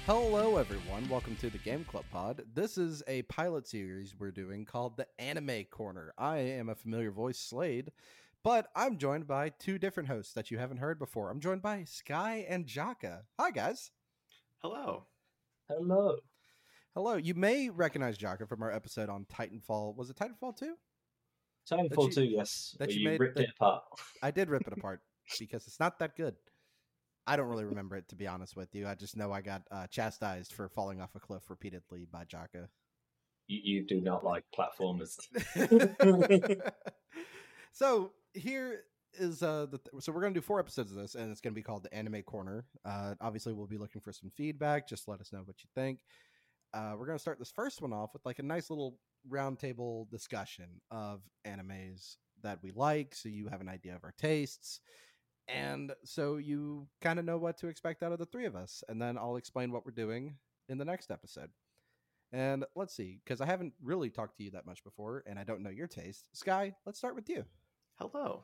Hello, everyone. Welcome to the Game Club Pod. This is a pilot series we're doing called the Anime Corner. I am a familiar voice, Slade, but I'm joined by two different hosts that you haven't heard before. I'm joined by Sky and Jaka. Hi, guys. Hello. Hello. Hello. You may recognize Jaka from our episode on Titanfall. Was it Titanfall 2? Titanfall 2, yes. that Where you you made ripped the- it apart. I did rip it apart because it's not that good. I don't really remember it, to be honest with you. I just know I got chastised for falling off a cliff repeatedly by Jaka. You do not like platformers. So here is so we're gonna do 4 episodes of this, and it's gonna be called the Anime Corner. Obviously, we'll be looking for some feedback. Just let us know what you think. We're gonna start this first one off with like a nice little roundtable discussion of animes that we like, so you have an idea of our tastes. And so you kind of know what to expect out of the 3 of us. And then I'll explain what we're doing in the next episode. And let's see, because I haven't really talked to you that much before, and I don't know your taste. Sky, let's start with you. Hello.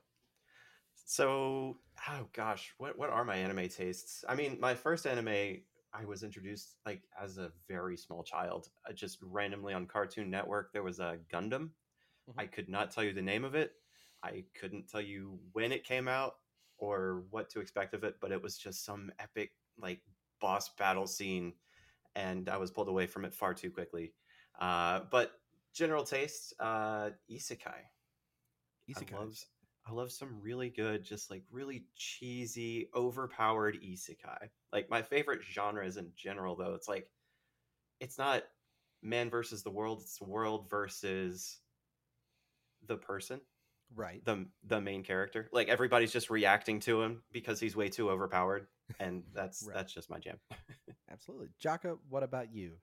So, oh gosh, what are my anime tastes? I mean, my first anime I was introduced like as a very small child, just randomly on Cartoon Network. There was a Gundam. Mhm. I could not tell you the name of it. I couldn't tell you when it came out or what to expect of it, but it was just some epic like boss battle scene, and I was pulled away from it far too quickly. But general taste, isekai. Isekais. I love some really good, just like really cheesy, overpowered isekai. Like my favorite genres in general, though, it's not man versus the world; it's the world versus the person, Right. the main character. Like everybody's just reacting to him because he's way too overpowered, and that's Right. that's just my jam. Absolutely. Jaka, what about you?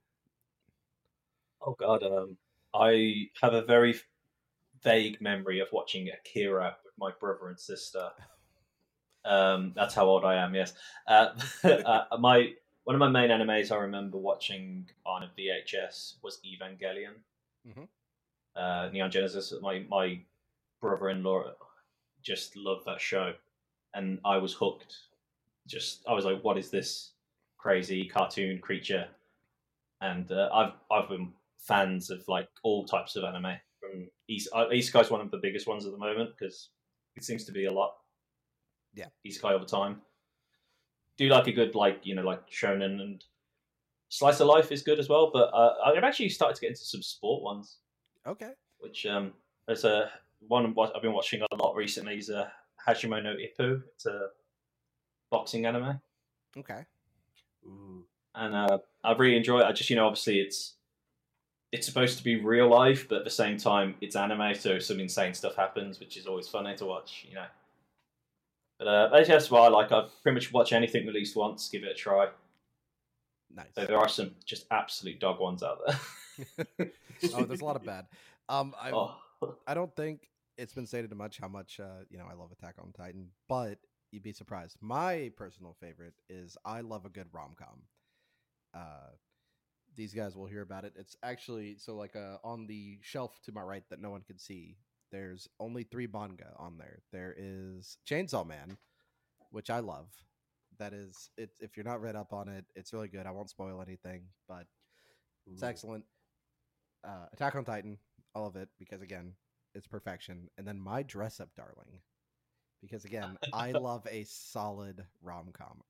Oh god, I have a very vague memory of watching Akira with my brother and sister. That's how old I am. Yes. My one of my main animes I remember watching on a VHS was Evangelion. Mhm. Neon Genesis. My brother-in-law just loved that show, and I was hooked. I was like, what is this crazy cartoon creature? And I've been fans of like all types of anime. From Isekai's one of the biggest ones at the moment because it seems to be a lot. Yeah. Isekai all the time. Do like a good like shonen, and slice of life is good as well. But I've actually started to get into some sport ones. Okay. Which there's a one I've been watching a lot recently is Hajime no Ippo. It's a boxing anime. Okay. Ooh. And I really enjoy it. I just obviously it's supposed to be real life, but at the same time it's anime, so some insane stuff happens, which is always funny to watch. But that's why I like. I pretty much watch anything released once, give it a try. Nice. So there are some just absolute dog ones out there. Oh, there's a lot of bad. Oh. I don't think it's been stated much how much I love Attack on Titan, but you'd be surprised. My personal favorite is I love a good rom-com. These guys will hear about it. It's actually on the shelf to my right that no one can see. There's only 3 manga on there. There is Chainsaw Man, which I love. That is it. If you're not read up on it, it's really good. I won't spoil anything, but it's Ooh. excellent. Attack on Titan, all of it, because again, it's perfection. And then My Dress Up Darling, because again, I love a solid rom-com.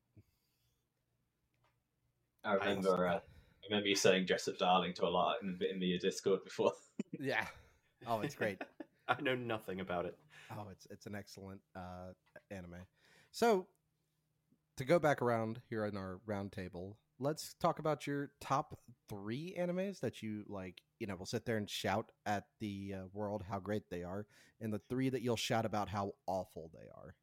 I remember you saying "Dress Up Darling" to a lot in the Discord before. Yeah. Oh, it's great. I know nothing about it. Oh, it's an excellent anime. So to go back around here on our round table, let's talk about your top 3 animes that you like. We'll sit there and shout at the world how great they are, and the 3 that you'll shout about how awful they are.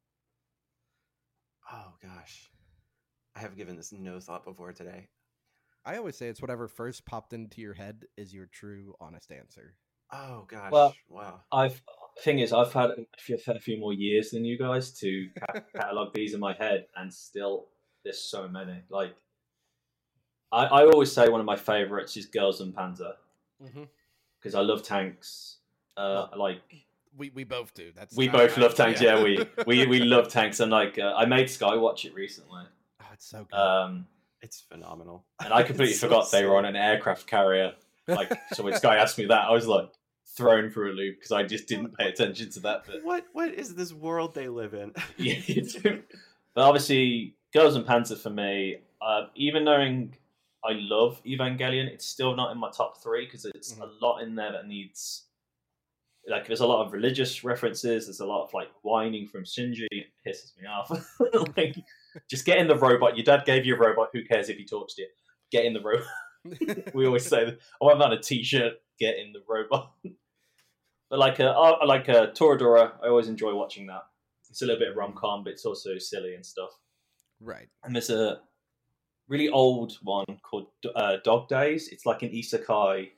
Oh gosh, I have given this no thought before today. I always say it's whatever first popped into your head is your true, honest answer. Oh gosh, Well, wow. I've had a few more years than you guys to catalog these in my head, and still there's so many. Like I always say one of my favorites is Girls and Panzer because I love tanks. We both do. We both love tanks. Yeah, we love tanks, and I made Sky watch it recently. Oh, it's so good. It's phenomenal. And I completely It's so forgot they were on silly. an aircraft carrier. Like, so when Sky asked me that, I was like thrown for a loop because I just didn't pay attention to that bit. What is this world they live in? Yeah, you do. But obviously, Girls and Panzer for me, even knowing I love Evangelion, it's still not in my top 3 because it's Mhm. a lot in there that needs. Like, there's a lot of religious references. There's a lot of like whining from Shinji. It pisses me off. Like, just get in the robot. Your dad gave you a robot. Who cares if he talks to you? Get in the robot. We always say that. I want that on a T-shirt. Get in the robot. But like Toradora, I always enjoy watching that. It's a little bit rom-com, but it's also silly and stuff. Right. And there's a really old one called Dog Days. It's like an isekai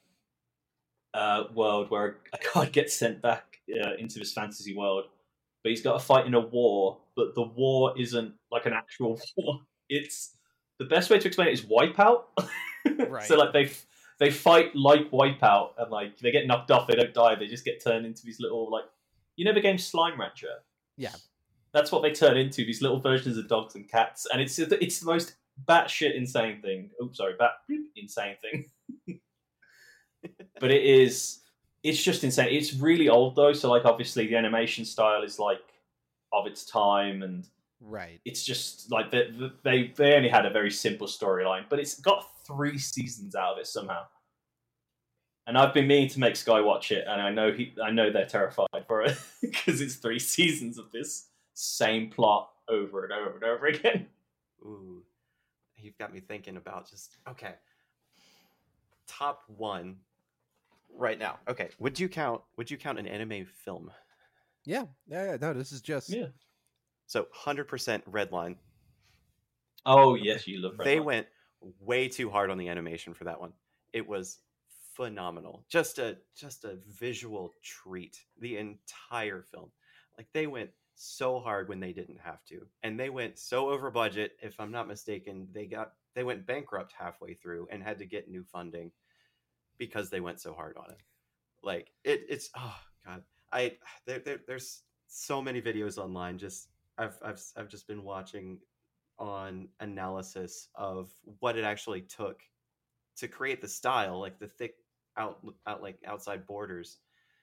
world where a guy gets sent back into this fantasy world, but he's got to fight in a war. But the war isn't like an actual war. It's the best way to explain it is Wipeout. Right. So like they fight like Wipeout, and like they get knocked off, they don't die, they just get turned into these little like the game Slime Rancher. Yeah. That's what they turn into, these little versions of dogs and cats, and it's the most batshit insane thing. Oops, sorry, insane thing. But it's just insane. It's really old though, so like obviously the animation style is like of its time, and Right. it's just like they only had a very simple storyline, but it's got 3 seasons out of it somehow. And I've been meaning to make Sky watch it, and I know they're terrified for it because it's 3 seasons of this same plot over and over and over again. Ooh, you've got me thinking about just okay. Top 1 right now. Okay, would you count an anime film? Yeah. No, this is just. Yeah. So 100% Redline. Oh yes, you love Redline. They went way too hard on the animation for that one. It was phenomenal. Just a visual treat. The entire film. Like they went so hard when they didn't have to, and they went so over budget. If I'm not mistaken, they went bankrupt halfway through and had to get new funding because they went so hard on it. Like it's oh god, there's so many videos online. Just I've just been watching on analysis of what it actually took to create the style, like the thick like outside borders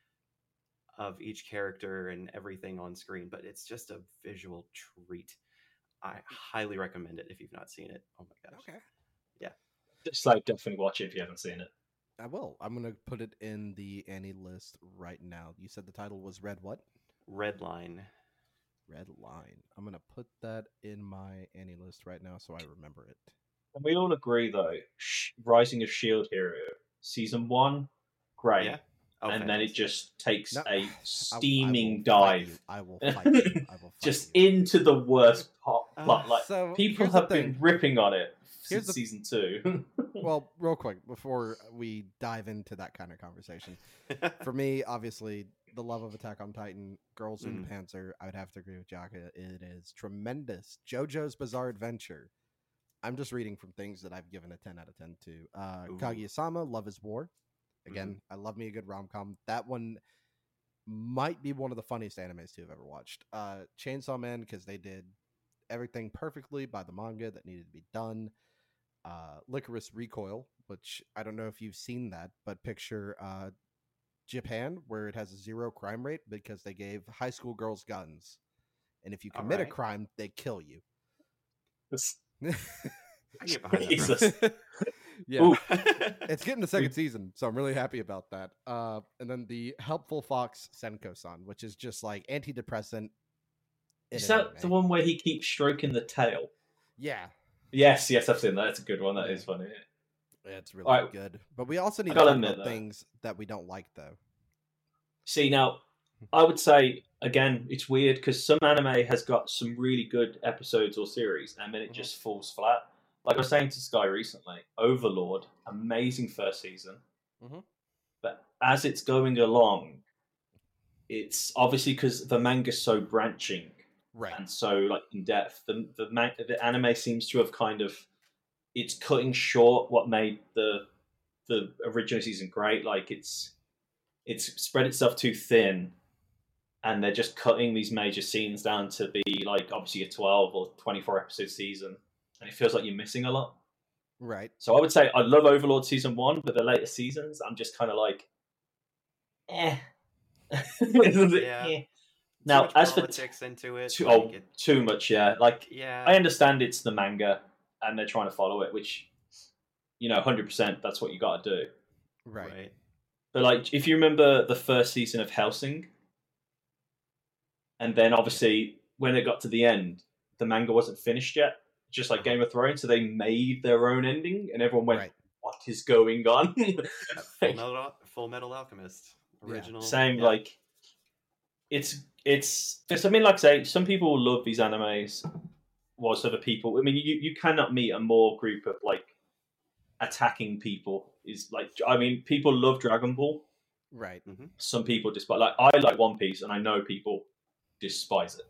of each character and everything on screen. But it's just a visual treat. I highly recommend it if you've not seen it. Oh my gosh. Okay. Yeah. Just like definitely watch it if you haven't seen it. I will. I'm gonna put it in the Annie list right now. You said the title was Red what? Redline. Red Line. I'm gonna put that in my Annie list right now so I remember it. And we all agree though, Rising of Shield Hero season 1, great. Yeah. Oh, and then it fantastic. just takes No, a I steaming will fight dive. you. I will fight you. I will fight Just you. into the worst plot. Like So, people here's the have been thing. ripping on it Here's since the- season 2. Well, real quick before we dive into that kind of conversation, for me, obviously, the love of Attack on Titan, Girls in Panzer, I would have to agree with Jaka. It is tremendous. JoJo's Bizarre Adventure. I'm just reading from things that I've given a 10 out of 10 to. Ooh. Kaguya-sama, Love is War. Again, I love me a good rom-com. That one might be one of the funniest animes to have ever watched. Chainsaw Man, because they did everything perfectly by the manga that needed to be done. Licorice Recoil, which I don't know if you've seen that, but picture Japan, where it has a 0 crime rate because they gave high school girls guns. And if you commit a Alright. crime, they kill you. I get behind that. Jesus. Yeah. Ooh. It's getting the second season, so I'm really happy about that. And then the Helpful Fox Senko-san, which is just like antidepressant. in Is an that anime. the one where he keeps stroking the tail? Yeah. Yes, I've seen that. That's a good one. That is funny. It's really Alright. good. But we also need to gotta talk admit, about though. things that we don't like, though. See, now, I would say, again, it's weird because some anime has got some really good episodes or series, and then it just falls flat. Like I was saying to Sky recently, Overlord, amazing first season. Mhm. But as it's going along, it's obviously because the manga's so branching Right. and so like in depth. The anime seems to have kind of it's cutting short what made the original season great. Like it's spread itself too thin, and they're just cutting these major scenes down to be like obviously a 12 or 24 episode season, and it feels like you're missing a lot. Right. So I would say I love Overlord season 1, but the later seasons, I'm just kind of like, eh. Yeah. Eh. Too Now, much as for politics into it. too much, yeah. Like, Yeah. I understand it's the manga and they're trying to follow it, which, 100%, that's what you got to do. Right. But like, if you remember the first season of Hellsing, and then obviously when it got to the end, the manga wasn't finished yet, just like Game of Thrones, so they made their own ending, and everyone went, Right. "What is going on?" Full Metal Alchemist original. Same, yeah. like it's just. I mean, like I say, some people love these animes, whilst other people. I mean, you cannot meet a more group of like attacking people. Is like, I mean, people love Dragon Ball. Right. Some people despise. Like, I like One Piece, and I know people despise it.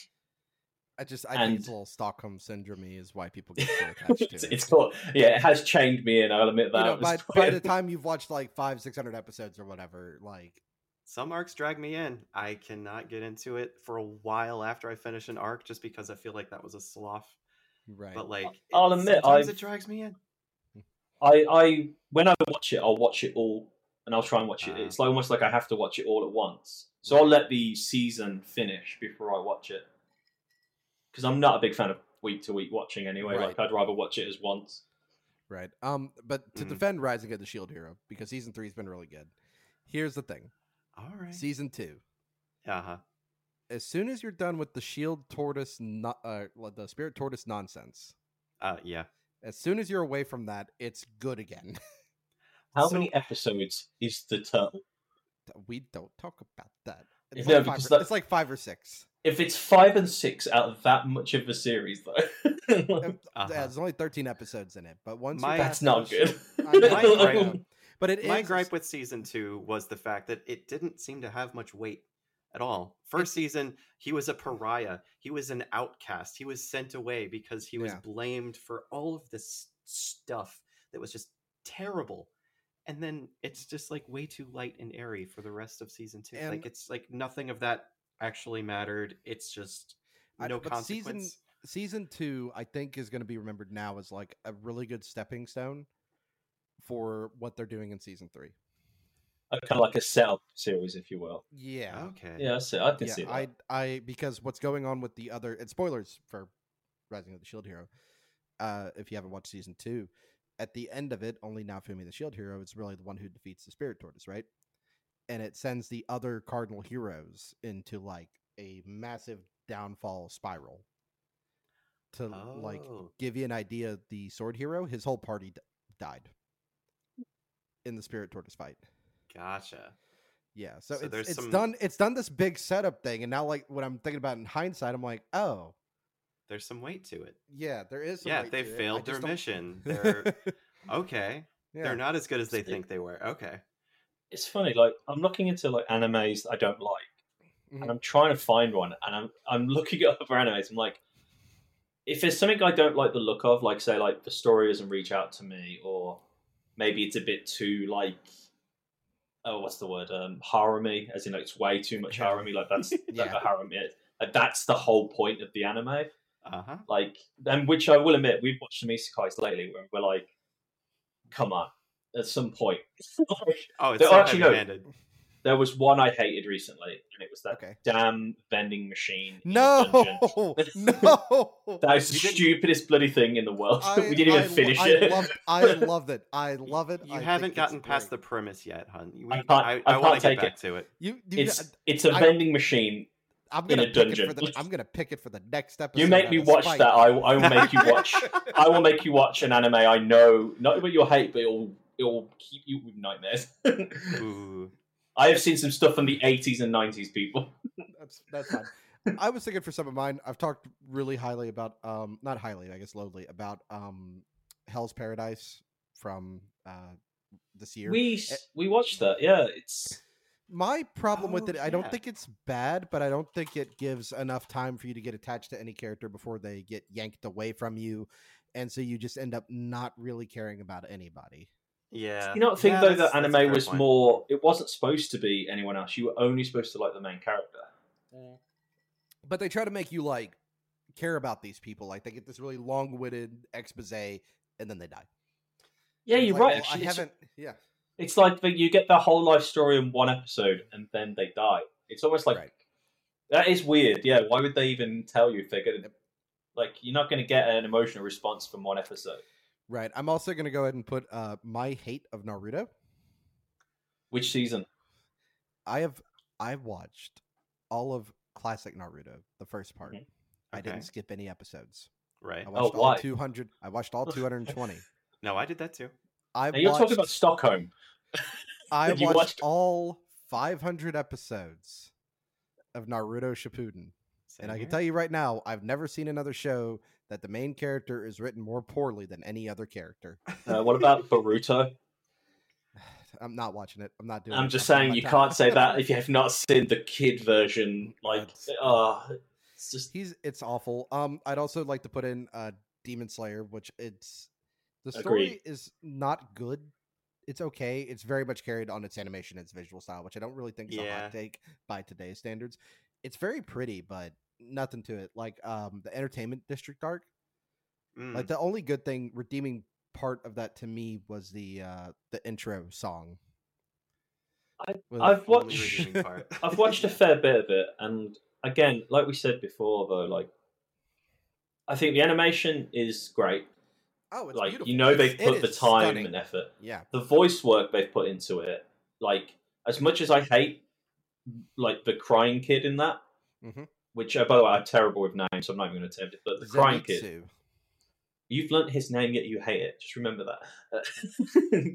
I think it's a little Stockholm syndrome is why people get so attached to it. It's called, it has chained me in. I'll admit that. By the time you've watched like 500-600 episodes or whatever, like some arcs drag me in. I cannot get into it for a while after I finish an arc, just because I feel like that was a slough. Right. But like, I'll admit, sometimes it drags me in. I when I watch it, I'll watch it all, and I'll try and watch it. It's like almost like I have to watch it all at once. So I'll let the season finish before I watch it, because I'm not a big fan of week to week watching anyway. Right. Like, I'd rather watch it as once. Right. But to defend Rising of the Shield Hero, because season 3 has been really good. Here's the thing. All right. Season 2. Uh-huh. As soon as you're done with the Shield Tortoise, the Spirit Tortoise nonsense. Yeah. As soon as you're away from that, it's good again. How many episodes is the turtle? We don't talk about that. It's, it's like 5 or 6. If it's 5 and 6 out of that much of a series, though, there's only 13 episodes in it. But once that's not good. My gripe with season 2 was the fact that it didn't seem to have much weight at all. First season, he was a pariah. He was an outcast. He was sent away because he was blamed for all of this stuff that was just terrible. And then it's just like way too light and airy for the rest of season 2. Like, it's like nothing of that actually mattered. It's just no consequence. Season 2, I think, is going to be remembered now as like a really good stepping stone for what they're doing in season 3. Kind of like a setup series, if you will. Yeah. Okay. Yeah, I can see that. Because what's going on with the other, and spoilers for Rising of the Shield Hero, if you haven't watched season 2, at the end of it, only Naofumi the Shield Hero is really the one who defeats the Spirit Tortoise, right? And it sends the other Cardinal Heroes into like a massive downfall spiral. To like give you an idea, the Sword Hero, his whole party died in the Spirit Tortoise fight. Gotcha. Yeah, so it's done this big setup thing, and now like when I'm thinking about it in hindsight, I'm like, oh, there's some weight to it. Yeah, there is. They failed their mission. They're okay. Yeah. They're not as good as they think they were. Okay. It's funny. Like, I'm looking into like animes that I don't like, and I'm trying to find one, and I'm looking at other animes. I'm like, if there's something I don't like the look of, like say like the story doesn't reach out to me, or maybe it's a bit too like, what's the word? Harem-y, as in like it's way too much harem-y. Like that's like a harem. Like, that's the whole point of the anime. Like, and which I will admit, we've watched some isekais lately where we're like, come on, at some point. It's so heavy-handed. There was one I hated recently, and it was that damn vending machine. No. That is the stupidest bloody thing in the world. We didn't even finish it. I loved it. I love it. You haven't gotten past the premise yet, hun. I want to get back to it. It's a vending machine in a dungeon. I'm gonna pick it for the next episode. You make me watch that. I will make you watch. I will make you watch an anime I know not what you'll hate, but it'll keep you with nightmares. Ooh. I have seen some stuff from the 80s and 90s, people. That's fine. I was thinking for some of mine, I've talked really highly about, not highly, I guess lowly, about Hell's Paradise from this year. We watched that, yeah. It's my problem with it. I don't think it's bad, but I don't think it gives enough time for you to get attached to any character before they get yanked away from you, and so you just end up not really caring about anybody. Yeah. You don't think though that anime was more? It wasn't supposed to be anyone else. You were only supposed to like the main character. Yeah. But they try to make you like care about these people. Like they get this really long-witted expose and then they die. Yeah, And it's you're like, right. well, Actually, I haven't. Yeah. it's like that you get the whole life story in one episode and then they die. It's almost like Right. that is weird. Yeah, why would they even tell you if they're gonna Yep. like you're not gonna get an emotional response from one episode. Right. I'm also going to go ahead and put my hate of Naruto. Which season? I've watched all of classic Naruto, the first part. Mhm. I Okay. didn't skip any episodes. Right. I watched all why? 200. I watched all 220. No, I did that too. I Now you're talking about watched. Stockholm. I you watched watched- all 500 episodes of Naruto Shippuden, Same and I can here. tell you right now, I've never seen another show that the main character is written more poorly than any other character. What about Boruto? I'm not watching it. I'm not doing it. I'm just I'm putting saying my you time- can't say that if you have not seen the kid version. Like, it's just It's awful. I'd also like to put in Demon Slayer, which the story Agreed. is not good. It's okay. It's very much carried on its animation and its visual style, which I don't really think is a Yeah. hot take by today's standards. It's very pretty, but nothing to it. Like the Entertainment District arc. Mm. Like the only good thing, redeeming part of that to me was the intro song. With- I've Only watched redeeming part. I've watched a fair bit of it, and again, like we said before, though, like I think the animation is great. Oh, it's Like beautiful. you know, they've It put the is time stunning. and effort. Yeah. The voice work they've put into it, like as much as I hate like the crying kid in that, Mhm. which by the way I'm terrible with names, so I'm not even going to attempt it. But the crying kid, Zenitsu. you've learnt his name yet you hate it. Just remember that.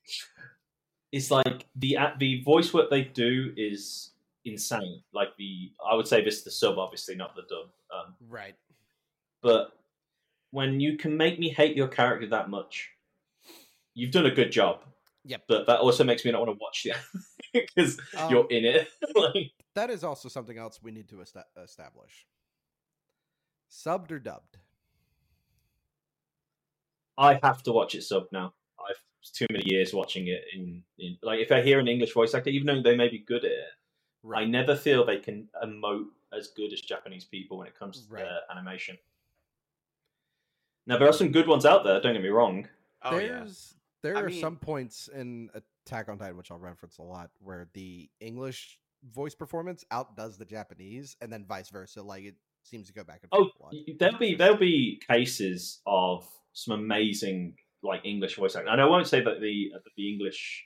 It's like the voice work they do is insane. Like I would say this is the sub, obviously not the dub. Right. But when you can make me hate your character that much, you've done a good job. Yep. But that also makes me not want to watch the because you're in it. Like, That is also something else we need to establish. Subbed or dubbed? I have to watch it sub now. I've too many years watching it in like if I hear an English voice actor, even though they may be good at it, I never feel they can emote as good as Japanese people when it comes to their animation. Now there are some good ones out there. Don't get me wrong. Oh yeah. There I are mean- some points in Attack on Titan, which I'll reference a lot, where the English voice performance outdoes the Japanese, and then vice versa. Like it seems to go back and Oh, forth a lot. there'll be cases of some amazing like English voice acting, and I won't say that the English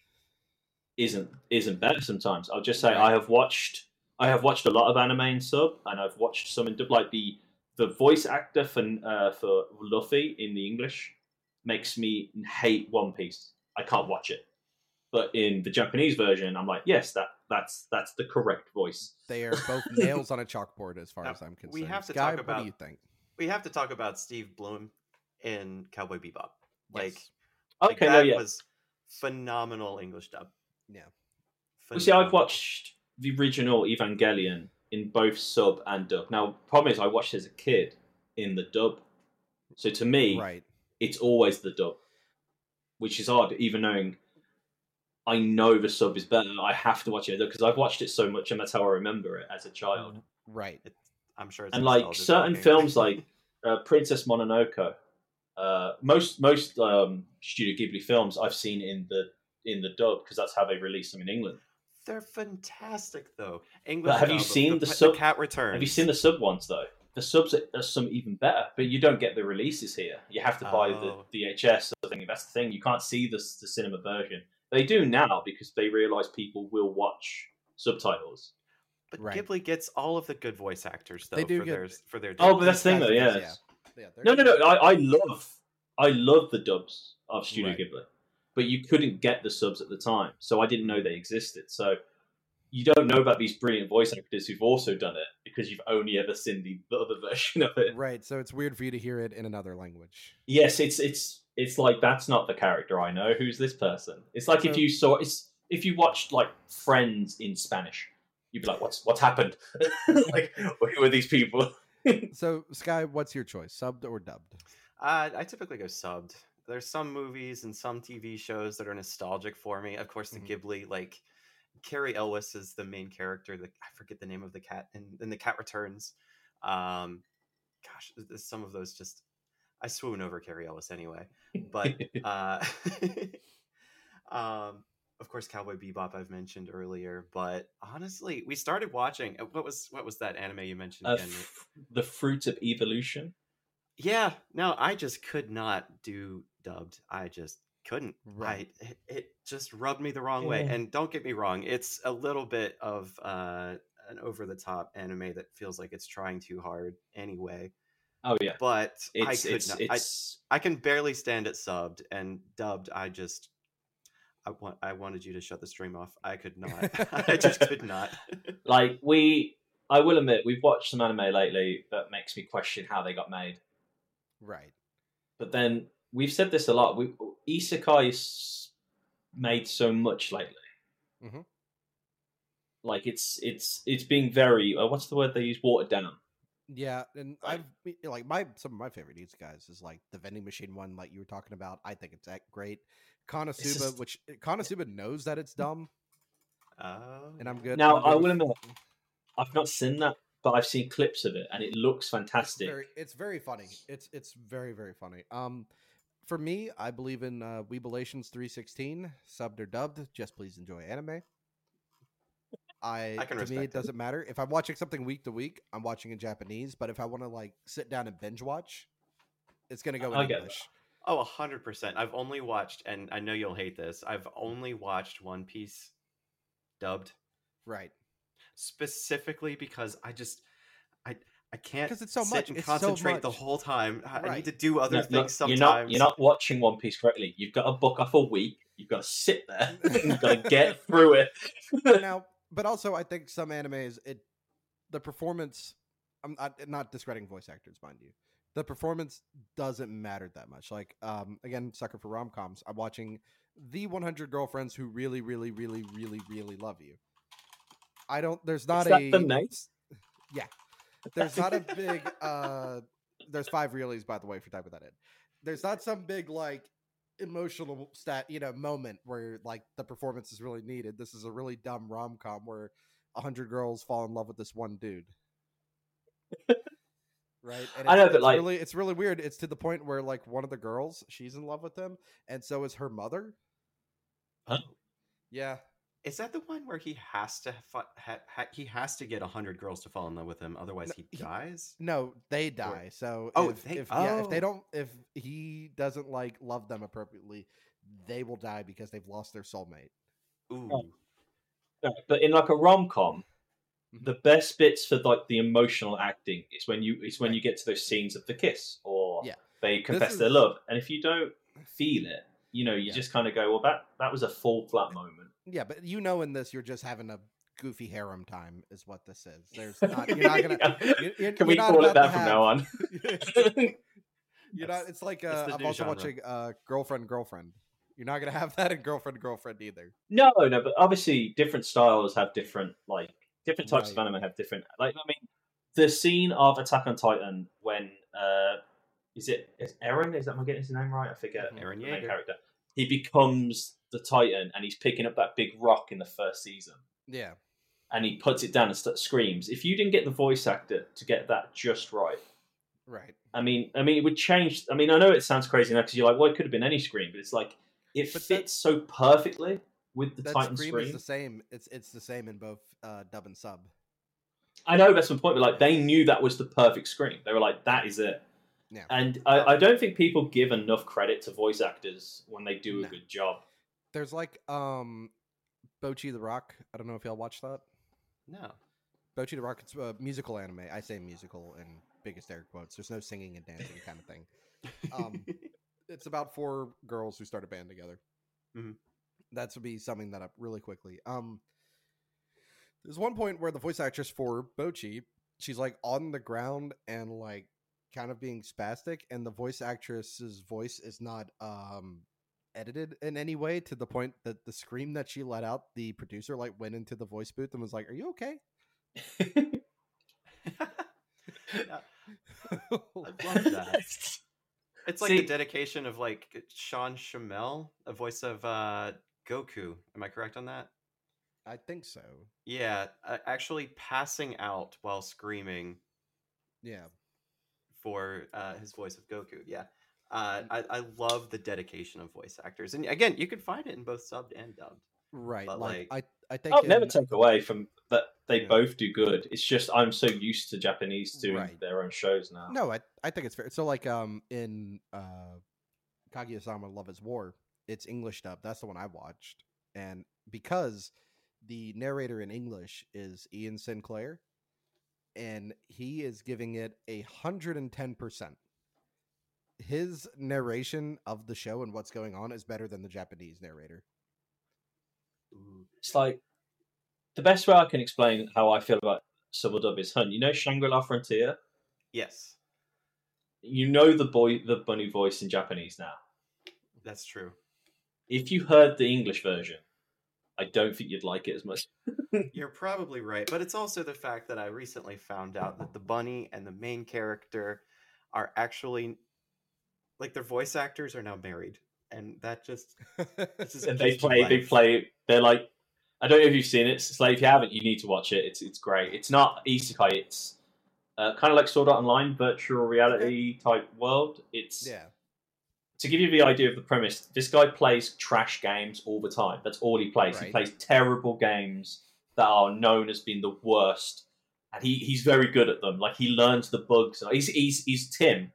isn't better. Sometimes I'll just say Right. I have watched a lot of anime in sub, and I've watched some in dub. Like the voice actor for Luffy in the English makes me hate One Piece. I can't watch it, but in the Japanese version, I'm like, yes, that's the correct voice. They are both nails on a chalkboard, as far Now, as I'm concerned. we have to Guy, talk what about- do you think? We have to talk about Steve Bloom in Cowboy Bebop. Like, Yes. Okay, no, that yeah. was phenomenal English dub. Yeah. Well, see, I've Phenomenal. watched the original Evangelion in both sub and dub. Now, problem is, I watched it as a kid in the dub, so to me, Right. it's always the dub, which is odd. Even knowing I know the sub is better, I have to watch it because I've watched it so much, and that's how I remember it as a child. Right. I'm sure it's And like nostalgia certain talking. films, like Princess Mononoke, most Studio Ghibli films I've seen in the dub because that's how they release them in England. They're fantastic though. English. have you dub of seen the the sub- Cat Returns? Have you seen the sub ones though? The subs are some even better, but you don't get the releases here. You have to buy Oh. the VHS or thing. That's the thing. You can't see the cinema version. They do now because they realise people will watch subtitles. But Right. Ghibli gets all of the good voice actors though They do for get- their for their. Oh, dubs. but that's the thing though. These Yeah. guys, Yeah, they're No. good. I love the dubs of Studio Right. Ghibli, but you couldn't get the subs at the time, so I didn't know they existed. So you don't know about these brilliant voice actors who've also done it because you've only ever seen the other version of it. Right. So it's weird for you to hear it in another language. Yes, it's like that's not the character I know. Who's this person? It's like if So- you watched like Friends in Spanish, you'd be like, what's happened? Like, who are these people? So Sky, what's your choice? Subbed or dubbed? I typically go subbed. There's some movies and some TV shows that are nostalgic for me. Of course, the Mhm. Ghibli, like Carrie Elwes is the main character. I forget the name of the cat in The Cat Returns. Gosh, some of those just I swoon over Carrie Ellis anyway. But of course, Cowboy Bebop I've mentioned earlier. But honestly, we started watching. What was that anime you mentioned again? The Fruit of Evolution. Yeah, no, I just could not do dubbed. I just couldn't. Right. It just rubbed me the wrong way. Yeah. And don't get me wrong, it's a little bit of an over the top anime that feels like it's trying too hard anyway. Oh yeah, But I could it's not. it's I can barely stand it subbed and dubbed. I wanted you to shut the stream off. I could not. I just could not. like I will admit we've watched some anime lately that makes me question how they got made. Right. But then we've said this a lot. Isekai made so much lately. Mm-hmm. Like it's being very what's the word they use, watered down. Yeah, and Right. I've like some of my favorite needs guys is like the vending machine one, like you were talking about. I think it's great. Konosuba, just- which Konosuba knows that it's dumb, and I'm good. Now I'm good I with- will admit I've not seen that, but I've seen clips of it and it looks fantastic. It's very funny. It's very very funny. For me, I believe in Weebulations 316, subbed or dubbed. Just please enjoy anime. I can To me, respect it doesn't matter if I'm watching something week to week. I'm watching in Japanese, but if I want to like sit down and binge watch, it's gonna go in I get English. Oh, 100%. I've only watched, and I know you'll hate this. I've only watched One Piece dubbed, Right. specifically because I can't 'Cause it's so sit much. and It's so concentrate the much. whole time. I Right. need to do other No, things look, sometimes. you're not watching One Piece correctly. You've got to book off a week. You've got to sit there. You've got to get through it. Now, but also I think some animes, the performance. I'm not discrediting voice actors, mind you. The performance doesn't matter that much. Like, again, sucker for rom coms. I'm watching the 100 Girlfriends Who Really, Really, Really, Really, Really Love You. I don't. There's not Is that the name? Yeah. There's not a big there's 5 realies, by the way, if you're typing that in. There's not some big like emotional moment where like the performance is really needed. This is a really dumb rom-com where 100 girls fall in love with this one dude. Right? And I know, but like it's really weird. It's to the point where like one of the girls, she's in love with him, and so is her mother. Huh? Yeah. Is that the one where he has to he has to get 100 girls to fall in love with him, otherwise he dies? No, they die. So if he doesn't like love them appropriately, they will die because they've lost their soulmate. Ooh. Oh. no, but in like a rom com, the best bits for like the emotional acting is when you get to those scenes of the kiss or Yeah. they confess their love, and if you don't feel it, you just kind of go, well, that was a fall flat moment. Yeah, but in this, you're just having a goofy harem time, is what this is. There's not. You're not gonna. Can we call it that from now on? You're not. It's like That's the I'm new also genre. watching Girlfriend. You're not gonna have that in Girlfriend either. No, but obviously different styles have different types of Right. anime have different. Like, I mean, the scene of Attack on Titan when is Eren? Am I getting his name right? I forget. Eren The main Yeager. character. He becomes the Titan, and he's picking up that big rock in the first season, Yeah. and he puts it down and screams. If you didn't get the voice actor to get that just right, Right. I mean, it would change. I mean, I know it sounds crazy now because you're like, well, it could have been any scream, but it's like it But fits so perfectly with the That Titan scream scream. is the same. It's the same in both dub and sub. I know that's my point, but like they knew that was the perfect scream. They were like, that is it. Yeah. And I don't think people give enough credit to voice actors when they do No. a good job. There's like Bochi the Rock. I don't know if y'all watched that. No. Bochi the Rock. It's a musical anime. I say musical in biggest air quotes. There's no singing and dancing kind of thing. It's about 4 girls who start a band together. Mhm. That would be summing that up really quickly. There's one point where the voice actress for Bochi, she's like on the ground and like kind of being spastic, and the voice actress's voice is not edited in any way, to the point that the scream that she let out, the producer like went into the voice booth and was like, "Are you okay?" I love that. It's like See- the dedication of like Sean Shamel, a voice of Goku. Am I correct on that? I think so. Yeah, actually passing out while screaming Yeah. for his voice of Goku. Yeah. I love the dedication of voice actors, and again, you can find it in both subbed and dubbed. Right. But Like like, I think I'll never in take away from that they Yeah. both do good. It's just I'm so used to Japanese doing Right. their own shows now. no, I think it's fair. So like in Kaguya-sama Love is War, it's English dub. That's the one I watched. And because the narrator in English is Ian Sinclair, and he is giving it 110%. His narration of the show and what's going on is better than the Japanese narrator. ooh, It's like the best way I can explain how I feel about Subtle Dub is, hun, you know Shangri-La Frontier? yes, You know the bunny voice in Japanese now. that's true. If you heard the English version, I don't think you'd like it as much. You're probably right, but it's also the fact that I recently found out that the bunny and the main character are actually like their voice actors are now married, and that just this is And gives you life. they're like, I don't know if you've seen it. It's like, if you haven't, you need to watch it. It's great. It's not isekai. It's kind of like Sword Art Online, virtual reality type world. It's Yeah. to give you the idea of the premise. This guy plays trash games all the time. That's all he plays. He Right. plays terrible games that are known as being the worst, and he's very good at them. Like, he learns the bugs. He's Tim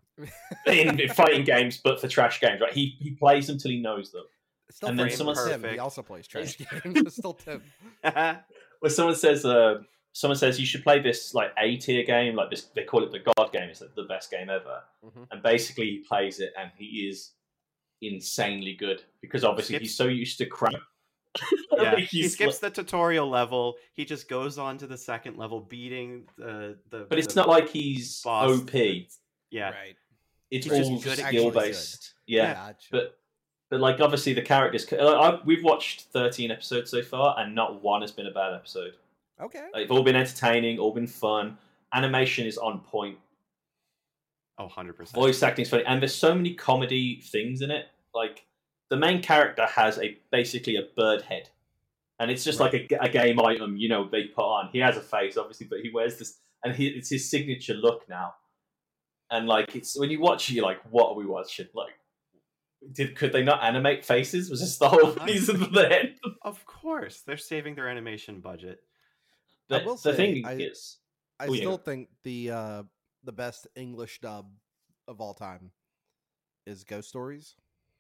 in fighting games, but for trash games. Right? He plays them till he knows them. Still And then Tim, someone- Tim. He Perfect. also plays trash games. It's still Tim. When someone says you should play this like A tier game, like this, they call it the God game. It's like the best game ever. Mhm. And basically, he plays it, and he is insanely good because obviously he's so used to crap. Yeah, Like, he skips the tutorial level. He just goes on to the second level, beating the. But it's the not like he's boss. OP. Yeah, Right. It's He's all just good at skill games. based. Yeah, Gotcha. but like obviously the characters. We've watched 13 episodes so far, and not one has been a bad episode. Okay. They've all been entertaining, all been fun. Animation is on point. oh, 100%. Voice acting is funny, and there's so many comedy things in it. Like the main character has basically a bird head, and it's just like a game item, they put on. He has a face, obviously, but he wears this, and it's his signature look now. And like, it's when you watch it, you're like, what are we watching? Like, could they not animate faces? Was this the whole reason for the head? Of course, they're saving their animation budget. I will The say, thing I is, still think the best English dub of all time is Ghost Stories.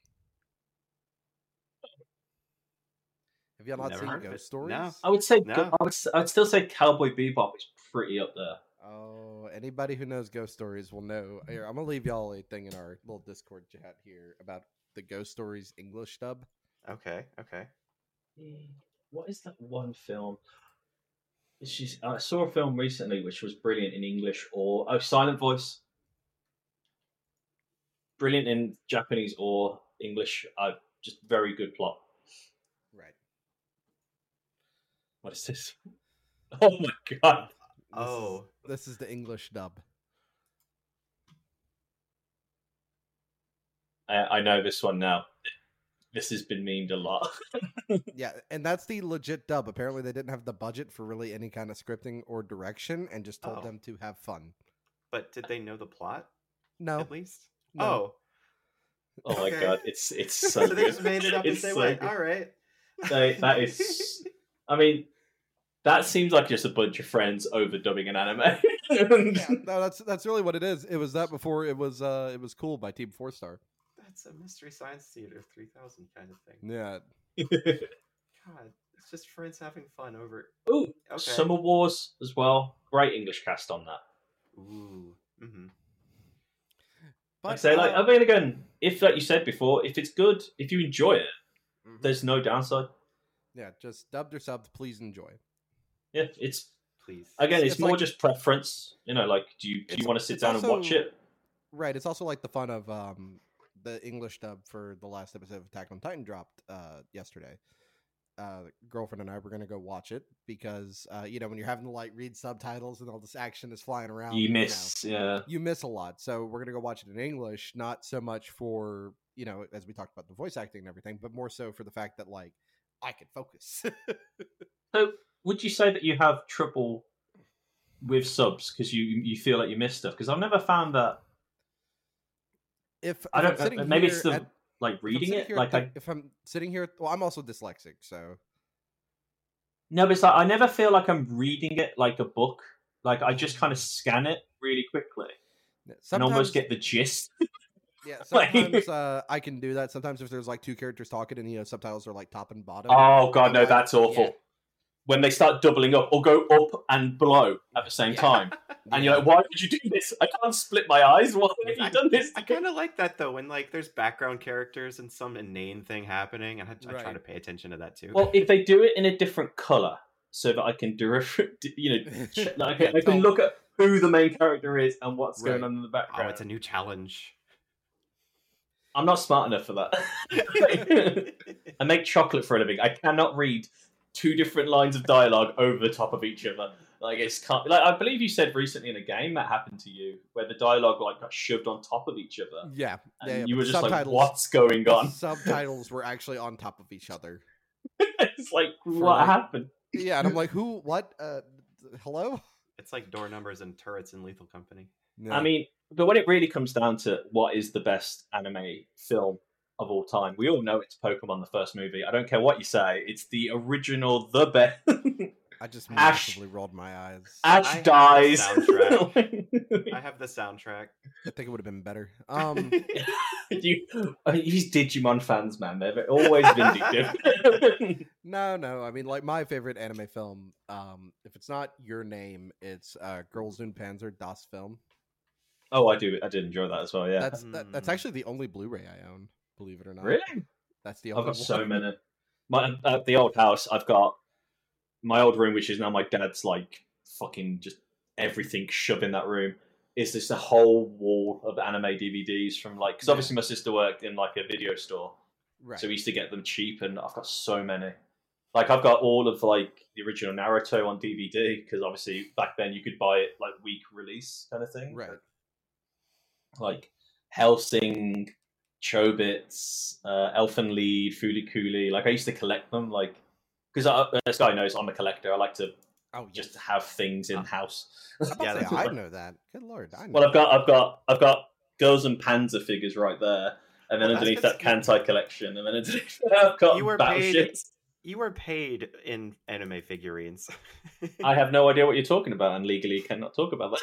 Have y'all not Never seen heard of Ghost it. Stories? No. I would say, No. I would still say Cowboy Bebop is pretty up there. Oh, anybody who knows Ghost Stories will know. Here, I'm gonna leave y'all a thing in our little Discord chat here about the Ghost Stories English dub. Okay. What is that one film? I saw a film recently which was brilliant in English or Silent Voice. Brilliant in Japanese or English. Just very good plot. Right. What is this? Oh my god! This is the English dub. I know this one now. This has been memed a lot. Yeah, and that's the legit dub. Apparently, they didn't have the budget for really any kind of scripting or direction, and just told Oh. them to have fun. But did they know the plot No, at least? No. Oh, Oh my Okay. god! It's so so good. they just made it up as It's they so went. good. All right. That is. I mean, that seems like just a bunch of friends overdubbing an anime. yeah, no, that's really what it is. It was that before it was cool by Team 4-Star. That's a Mystery Science Theater 3000 kind of thing. Yeah, God, it's just friends having fun over. Ooh, Okay. Summer Wars as well. Great English cast on that. Ooh. Mm-hmm. I say, I mean, again, if like you said before, if it's good, if you enjoy it, mhm. there's no downside. Yeah, just dubbed or subbed. Please enjoy. Yeah, it's Please. again, It's it's more like- just preference. Like, do you want to sit it's down and watch also- it? Right. It's also like the fun of the English dub for the last episode of Attack on Titan dropped yesterday. Girlfriend and I were gonna go watch it because when you're having to like read subtitles and all this action is flying around, You miss, yeah. you miss a lot. So we're gonna go watch it in English, not so much for as we talked about the voice acting and everything, but more so for the fact that like I can focus. So, would you say that you have trouble with subs because you feel like you missed stuff? Because I've never found that. If I I'm don't. sitting Maybe here it's the at- like if I'm reading sitting it. here Like at if I'm sitting here, well, I'm also dyslexic, so no, but it's like I never feel like I'm reading it like a book. Like I just kind of Mm. scan it really quickly and almost sometimes, get the gist. yeah, Like, sometimes I can do that. Sometimes if there's like two characters talking and subtitles are like top and bottom. oh god, I'm no, like, that's awful. yeah, When they start doubling up or go up and below at the same Yeah. time, and yeah. you're like, why would you do this? I can't split my eyes. Why have you done this? I kind of like that though, when like there's background characters and some inane thing happening, and I try Right. to pay attention to that too. Well, if they do it in a different color, so that I can like Yeah, I can look at who the main character is and what's going Right. on in the oh, background. it's a new challenge. I'm not smart enough for that. I make chocolate for a living. I cannot read two different lines of dialogue over the top of each other. Like it's can't. Like I believe you said recently in a game that happened to you, where the dialogue like got shoved on top of each other, Yeah, and but you were the just like, subtitles- "What's going the on?" subtitles were actually on top of each other. It's like, what like- happened? Yeah, and I'm like, who? What? Hello? It's like door numbers and turrets in Lethal Company. No. I mean, but when it really comes down to what is the best anime film of all time, we all know it's Pokemon, the first movie. I don't care what you say; it's the original, the best. I just Ash- massively rolled my eyes. I Ash have dies. the I have the soundtrack. I think it would have been better. These Digimon fans, man, they've always vindictive. No. I mean, like my favorite anime film. If it's not Your Name, it's Girls in Panzer Das Film. Oh, I did enjoy that as well. Yeah, That's actually the only Blu-ray I own. Believe it or not. really. That's the I've only got so one. many. At the old house, I've got my old room, which is now my dad's. Like fucking just everything shoved in that room. Is just a whole wall of anime DVDs from like because obviously my sister worked in like a video store, Right. so we used to get them cheap, and I've got so many. Like I've got all of like the original Naruto on DVD because obviously back then you could buy it like week release kind of thing. Right. Like Hellsing, Chobits, Elfen Lied, Fooly Cooly. Like I used to collect them, like because this guy knows I'm a collector. I like to Oh, just have things in house. I'm about Yeah, to that's say, I what- know that. Good lord, I know. Well, I've got Girls and Panzer figures right there, and then Well, that's underneath that because Kantai collection, and then underneath I've got You were battleships. You were paid in anime figurines. I have no idea what you're talking about, and legally cannot talk about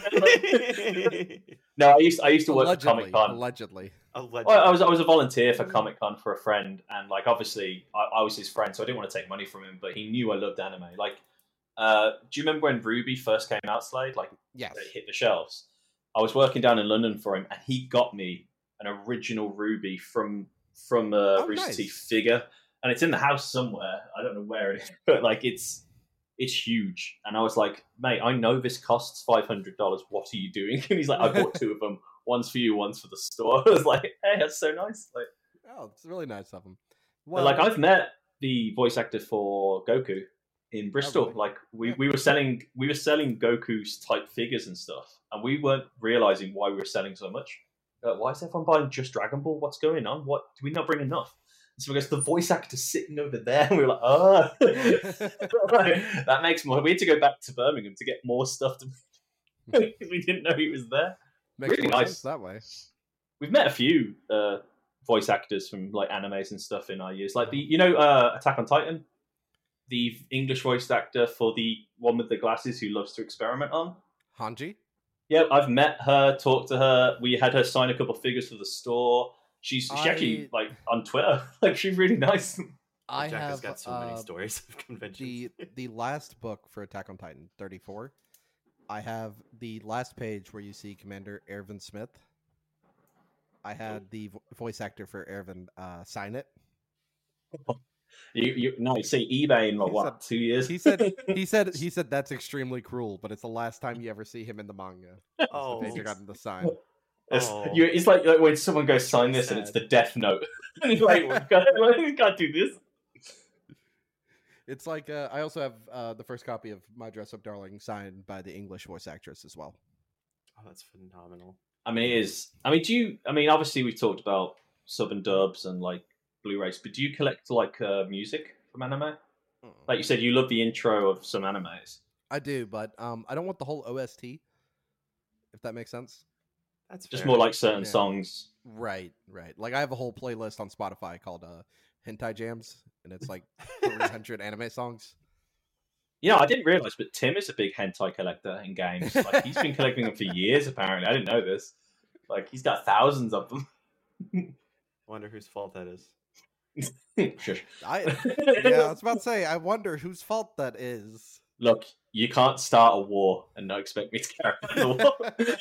that. No, I used to work for Comic Con. Allegedly. Allegedly. Well, I was a volunteer for Comic Con for a friend, and like obviously I was his friend, so I didn't want to take money from him, but he knew I loved anime. Like, do you remember when Ruby first came out, Slade? Like, Yes. it hit the shelves. I was working down in London for him, and he got me an original Ruby from Rooster nice. Teeth figure, and it's in the house somewhere. I don't know where it is, but like it's huge. And I was like, mate, I know this costs $500. What are you doing? And he's like, I bought two of them. One's for you, one's for the store. I was like, hey, that's so nice. Like, Oh, it's really nice of him. but like I've met the voice actor for Goku in Bristol. really? Like we were selling Goku's type figures and stuff, and we weren't realizing why we were selling so much. Why is everyone buying just Dragon Ball? What's going on? What do we not bring enough? And so I guess the voice actor's sitting over there, and we were like, oh, that makes more. We had to go back to Birmingham to get more stuff. We didn't know he was there. Makes really more nice. sense that way. We've met a few voice actors from like animes and stuff in our years. Like the Attack on Titan, the English voice actor for the one with the glasses who loves to experiment on. Hanji? Yeah, I've met her, talked to her. We had her sign a couple of figures for the store. She actually like on Twitter. Like she's really nice. I Jack has have got so many stories of conventions. the last book for Attack on Titan, 34. I have the last page where you see Commander Ervin Smith. I had the voice actor for Ervin sign it. You see eBay in like, He what, 2 years? He said that's extremely cruel, but it's the last time you ever see him in the manga. Oh, The page I got him to sign. Oh. It's like when someone goes sign this and it's the Death Note. And you're like, we can't do this. It's like I also have the first copy of My Dress Up Darling signed by the English voice actress as well. Oh, that's phenomenal. I mean, it is. I mean, obviously we've talked about sub and dubs and like Blu-rays, but do you collect like music from anime? Like you said, you love the intro of some animes. I do, but I don't want the whole OST. If that makes sense. That's Just fair. more like certain Yeah. songs. Right. Like I have a whole playlist on Spotify called Hentai Jams, and it's like 300 anime songs. You know, I didn't realize, but Tim is a big hentai collector in games. Like he's been collecting them for years. Apparently, I didn't know this. Like he's got thousands of them. Wonder whose fault that is. Shush. Yeah, I was about to say. I wonder whose fault that is. Look, you can't start a war and not expect me to carry on the war.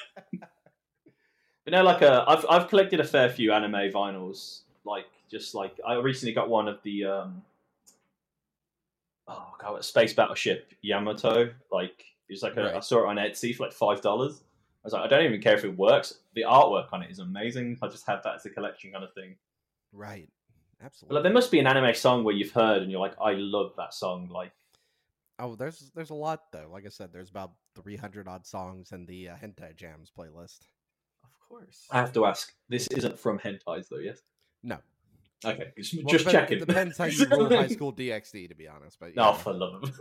But no, like I've collected a fair few anime vinyls. Like I recently got one of the Space Battleship Yamato. Like it was like Right. I saw it on Etsy for like $5. I was like, I don't even care if it works. The artwork on it is amazing. I just have that as a collection kind of thing. Right. But Absolutely. like, there must be an anime song where you've heard and you're like, I love that song. Like, Oh, there's a lot though. Like I said, there's about 300 odd songs in the Hentai Jams playlist. Of course. I have to ask. This isn't from hentais though, yes? No. Okay, just Well, checking. It depends how you roll High School DxD, to be honest. But Oh, for love of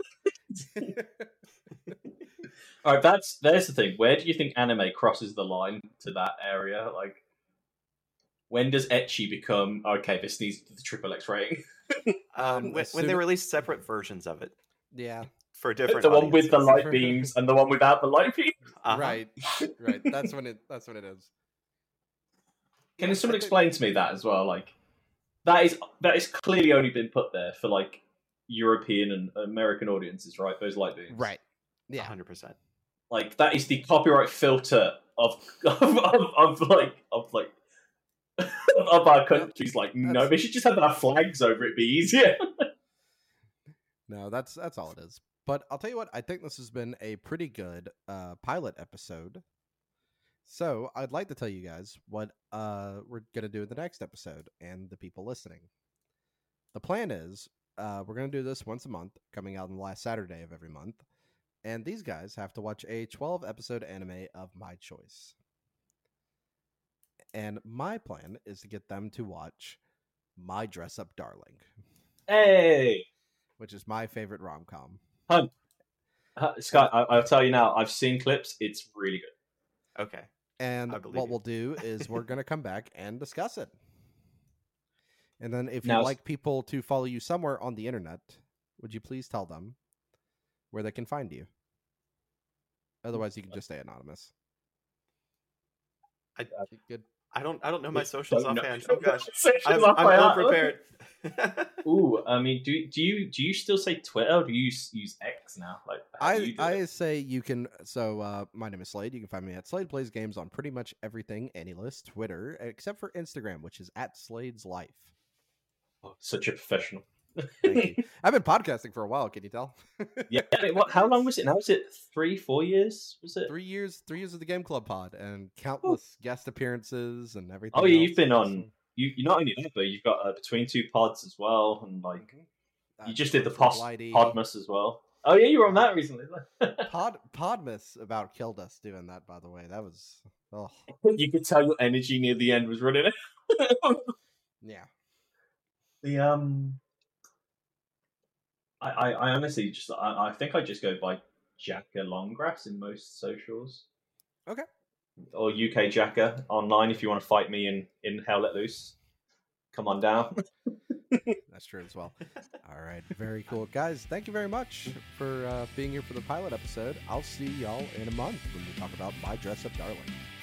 All right, there's the thing. Where do you think anime crosses the line to that area? Like, when does ecchi become okay? This needs the triple X rating. When they release separate versions of it yeah. for different. The one with the audiences. light beams and the one without the light beams. Uh-huh. Right. That's when it is. Can someone explain to me that as well? Like, that is clearly only been put there for like European and American audiences, right? Those light beams, Right. Yeah. 100%. Like that is the copyright filter of our countries. Like, no, they should just have our flags over it. Be easier. No, that's all it is. But I'll tell you what, I think this has been a pretty good pilot episode. So I'd like to tell you guys what we're gonna do in the next episode and the people listening. The plan is we're gonna do this once a month, coming out on the last Saturday of every month. And these guys have to watch a 12-episode anime of my choice. And my plan is to get them to watch My Dress Up Darling, Hey, which is my favorite rom-com. Scott, I'll tell you now. I've seen clips. It's really good. Okay. And I believe what you. we'll do is we're going to come back and discuss it. And then if Now- you'd like people to follow you somewhere on the internet, would you please tell them where they can find you? Otherwise, you can just stay anonymous. Good. I don't know my socials Don't know. offhand. Oh gosh, Socials I'm off by ill heart. prepared. Ooh, I mean, do you still say Twitter? Or do you use X now? Like, how do you do I it? say you can. So my name is Slade. You can find me at Slade Plays Games on pretty much everything, AnyList, Twitter, except for Instagram, which is at Slade's Life. Oh, such a professional. Thank you. I've been podcasting for a while. Can you tell? Yeah. How long was it now? Was it 3-4 years? Was it? 3 years. 3 years of the Game Club pod and countless guest appearances and everything. Oh yeah, else. you've been on. You not only that, but you've got Between Two Pods as well, and like you just did the Podmas as well. Oh yeah, you were on that recently. Podmas about killed us doing that. By the way, that was You could tell your energy near the end was running out. yeah. The I honestly just I think I just go by Jacka Longgrass in most socials. Okay. Or UK Jacka online if you want to fight me in Hell Let Loose. Come on down. That's true as well. All right, very cool, guys. Thank you very much for being here for the pilot episode. I'll see y'all in a month when we talk about My Dress Up Darling.